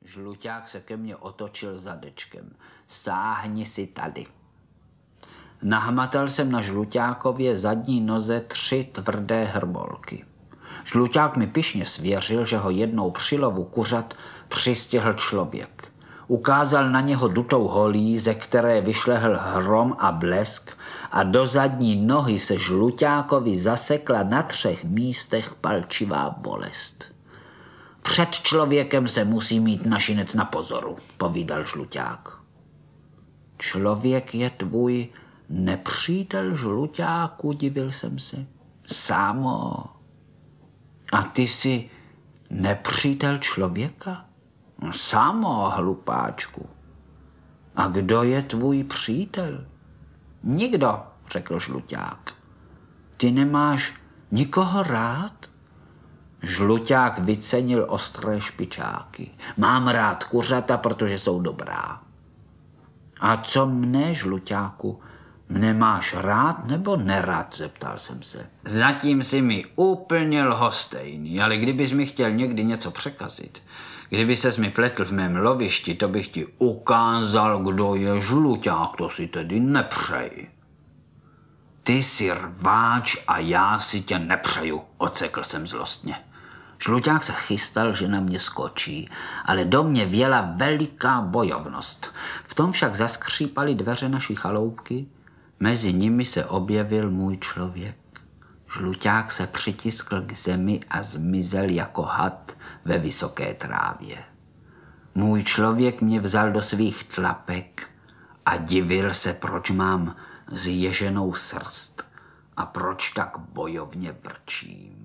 Žluťák se ke mně otočil zadečkem. Sáhni si tady. Nahmatal jsem na Žluťákově zadní noze 3 tvrdé hrbolky. Žluťák mi pyšně svěřil, že ho jednou při lovu kuřat přistihl člověk. Ukázal na něho dutou holí, ze které vyšlehl hrom a blesk a do zadní nohy se Žluťákovi zasekla na 3 místech palčivá bolest. Před člověkem se musí mít našinec na pozoru, povídal Žluťák. Člověk je tvůj nepřítel, Žluťáku, divil jsem se. Sámo. A ty jsi nepřítel člověka? No, sámo, hlupáčku. A kdo je tvůj přítel? Nikdo, řekl Žluťák. Ty nemáš nikoho rád? Žluťák vycenil ostré špičáky. Mám rád kuřata, protože jsou dobrá. A co mne, Žluťáku? Mne máš rád nebo nerad, zeptal jsem se. Zatím si mi úplně lhostejný, ale kdybys mi chtěl někdy něco překazit, kdyby ses mi pletl v mém lovišti, to bych ti ukázal, kdo je Žluťák, to si tedy nepřej. Ty jsi rváč a já si tě nepřeju, odsekl jsem zlostně. Žluťák se chystal, že na mě skočí, ale do mě věla veliká bojovnost. V tom však zaskřípaly dveře naší chaloupky, mezi nimi se objevil můj člověk. Žluťák se přitiskl k zemi a zmizel jako had ve vysoké trávě. Můj člověk mě vzal do svých tlapek a divil se, proč mám zježenou srst a proč tak bojovně vrčím.